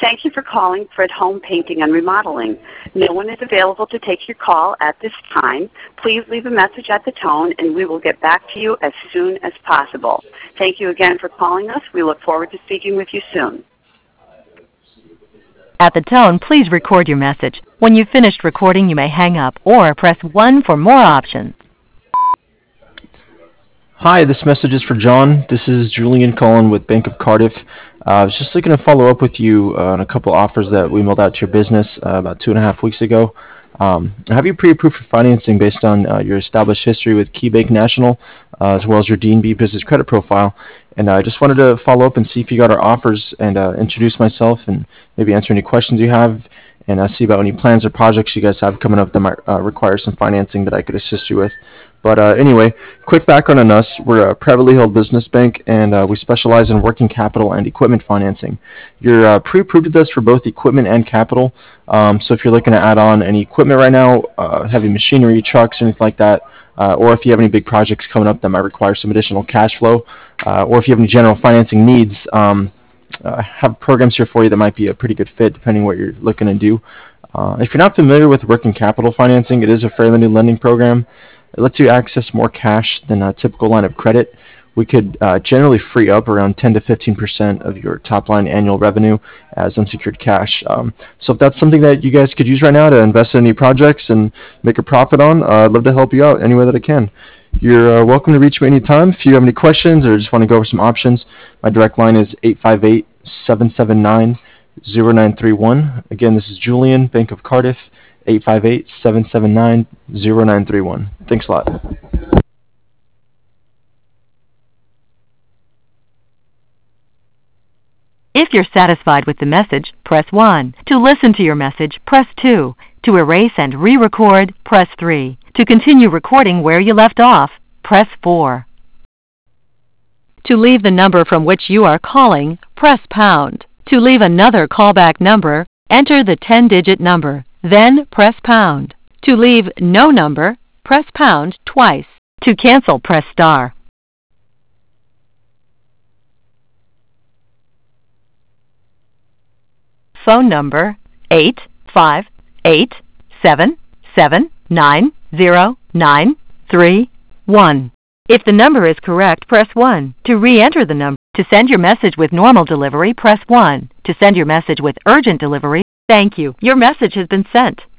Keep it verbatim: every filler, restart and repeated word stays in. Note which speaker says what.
Speaker 1: Thank you for calling Fred Home Painting and Remodeling. No one is available to take your call at this time. Please leave a message at the tone and we will get back to you as soon as possible. Thank you again for calling us. We look forward to speaking with you soon.
Speaker 2: At the tone, please record your message. When you've finished recording, you may hang up or press one for more options.
Speaker 3: Hi, this message is for John. This is Julian calling with Bank of Cardiff. Uh, I was just looking to follow up with you uh, on a couple offers that we mailed out to your business uh, about two and a half weeks ago. Um, I have you pre-approved for financing based on uh, your established history with KeyBank National, uh, as well as your D and B business credit profile. And I uh, just wanted to follow up and see if you got our offers and uh, introduce myself and maybe answer any questions you have and uh, see about any plans or projects you guys have coming up that might uh, require some financing that I could assist you with. But uh, anyway, quick background on us. We're a privately held business bank, and uh, we specialize in working capital and equipment financing. You're uh, pre-approved with us for both equipment and capital. Um, so if you're looking to add on any equipment right now, uh, heavy machinery, trucks, anything like that, uh, or if you have any big projects coming up that might require some additional cash flow, uh, or if you have any general financing needs, um, uh, have programs here for you that might be a pretty good fit depending what you're looking to do. Uh, if you're not familiar with working capital financing, it is a fairly new lending program. It lets you access more cash than a typical line of credit. We could uh, generally free up around ten to fifteen percent of your top line annual revenue as unsecured cash. Um, so if that's something that you guys could use right now to invest in any projects and make a profit on, uh, I'd love to help you out any way that I can. You're uh, welcome to reach me anytime. If you have any questions or just want to go over some options, my direct line is eight five eight, seven seven nine, zero nine three one. Again, this is Julian, Bank of Cardiff, eight five eight, seven seven nine, zero nine three one. Thanks a lot.
Speaker 2: If you're satisfied with the message, press one. To listen to your message, press two. To erase and re-record, press three. To continue recording where you left off, press four. To leave the number from which you are calling, press pound. To leave another callback number, enter the ten-digit number, then press pound. To leave no number, press pound twice. To cancel, press star. Phone number eight five eight, seven seven nine, zero nine three one. If the number is correct, press one. To re-enter the number, to send your message with normal delivery, press one. To send your message with urgent delivery, thank you. Your message has been sent.